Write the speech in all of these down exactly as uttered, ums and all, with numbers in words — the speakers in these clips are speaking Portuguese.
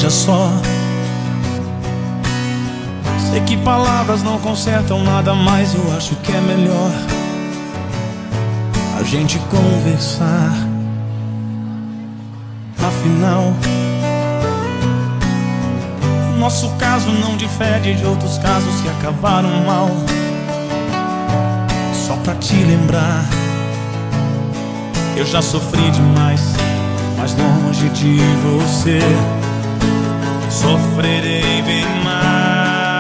veja só. Sei que palavras não consertam nada, mas eu acho que é melhor a gente conversar. Afinal, nosso caso não difere de outros casos que acabaram mal. Só pra te lembrar, eu já sofri demais, mas longe de você sofrerei bem mais.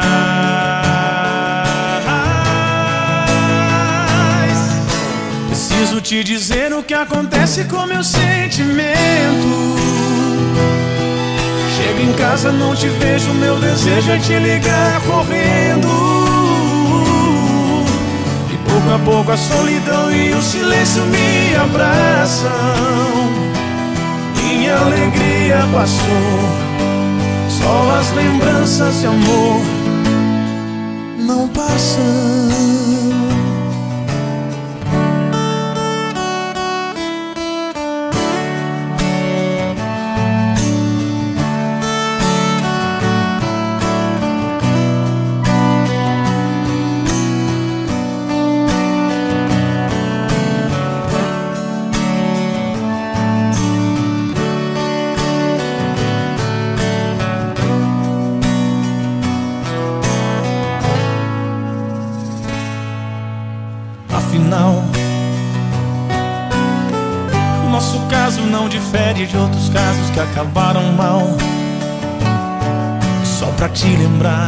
Preciso te dizer o que acontece com meu sentimento. Chego em casa, não te vejo, meu desejo é te ligar correndo. E pouco a pouco a solidão e o silêncio me abraçam. Minha alegria passou, só as lembranças de amor não passam. Afinal, o nosso caso não difere de outros casos que acabaram mal. Só pra te lembrar,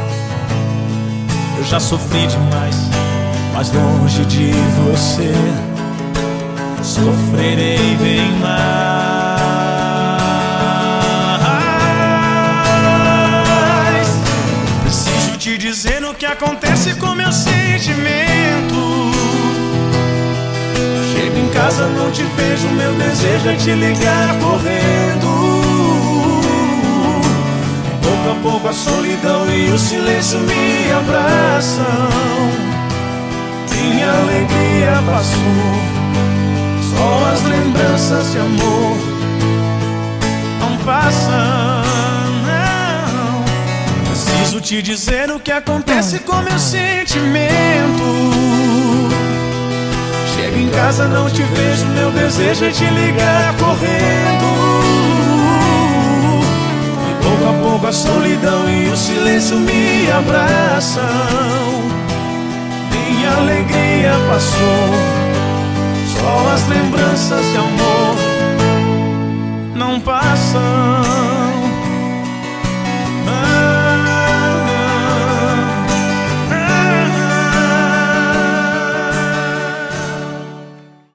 eu já sofri demais, mas longe de você sofrerei bem mais. Preciso te dizer o que acontece com meu sentimento. Chego em casa, não te vejo, meu desejo é te ligar correndo. Pouco a pouco a solidão e o silêncio me abraçam. Minha alegria passou, só as lembranças de amor não passam, não. Preciso te dizer o que acontece com meu sentimento. Chego em casa, não te vejo, meu desejo é te ligar correndo. E pouco a pouco a solidão e o silêncio me abraçam. Minha alegria passou, só as lembranças de amor não passam.